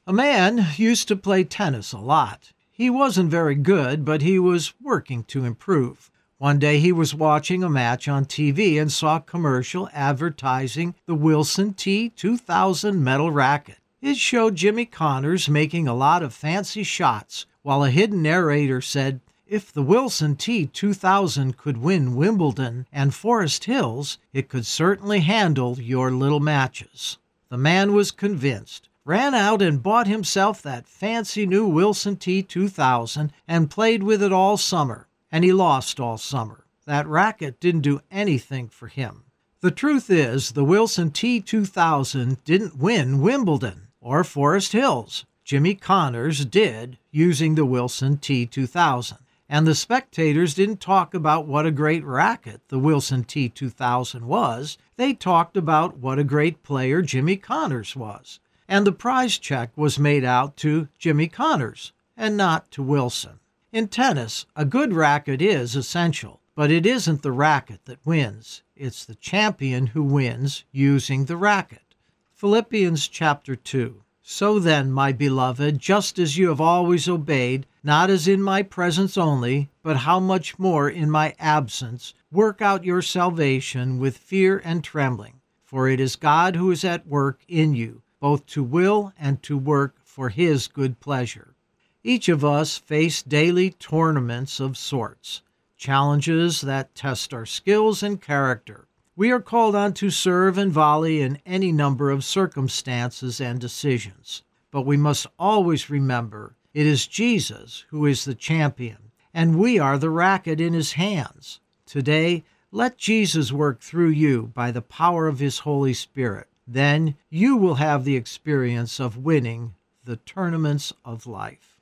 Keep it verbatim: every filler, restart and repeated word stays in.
A man used to play tennis a lot. He wasn't very good, but he was working to improve. One day he was watching a match on T V and saw a commercial advertising the Wilson T two thousand metal racket. It showed Jimmy Connors making a lot of fancy shots, while a hidden narrator said, "If the Wilson T two thousand could win Wimbledon and Forest Hills, it could certainly handle your little matches." The man was convinced, ran out and bought himself that fancy new Wilson T two thousand and played with it all summer. And he lost all summer. That racket didn't do anything for him. The truth is, the Wilson T two thousand didn't win Wimbledon or Forest Hills. Jimmy Connors did, using the Wilson T two thousand. And the spectators didn't talk about what a great racket the Wilson T two thousand was. They talked about what a great player Jimmy Connors was. And the prize check was made out to Jimmy Connors and not to Wilson. In tennis, a good racket is essential, but it isn't the racket that wins. It's the champion who wins using the racket. Philippians chapter two. So then, my beloved, just as you have always obeyed, not as in my presence only, but how much more in my absence, work out your salvation with fear and trembling. For it is God who is at work in you, both to will and to work for his good pleasure. Each of us face daily tournaments of sorts, challenges that test our skills and character. We are called on to serve and volley in any number of circumstances and decisions. But we must always remember it is Jesus who is the champion, and we are the racket in his hands. Today, let Jesus work through you by the power of his Holy Spirit. Then you will have the experience of winning the tournaments of life.